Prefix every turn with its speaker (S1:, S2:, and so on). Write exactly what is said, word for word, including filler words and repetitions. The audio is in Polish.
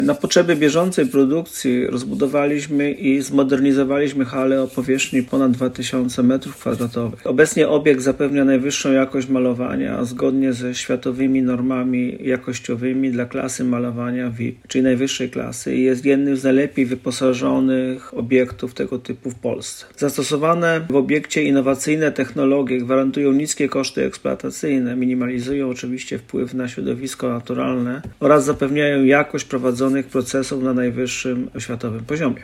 S1: Na potrzeby bieżącej produkcji rozbudowaliśmy i zmodernizowaliśmy halę o powierzchni ponad dwa tysiące metrów kwadratowych. Obecnie obiekt zapewnia najwyższą jakość malowania zgodnie ze światowymi normami jakościowymi dla klasy malowania V I P, czyli najwyższej klasy, i jest jednym z najlepiej wyposażonych obiektów tego typu w Polsce. Zastosowane w obiekcie innowacyjne technologie gwarantują niskie koszty eksploatacyjne, minimalizują oczywiście wpływ na środowisko naturalne oraz zapewniają jakość prowadzonych procesów na najwyższym światowym poziomie.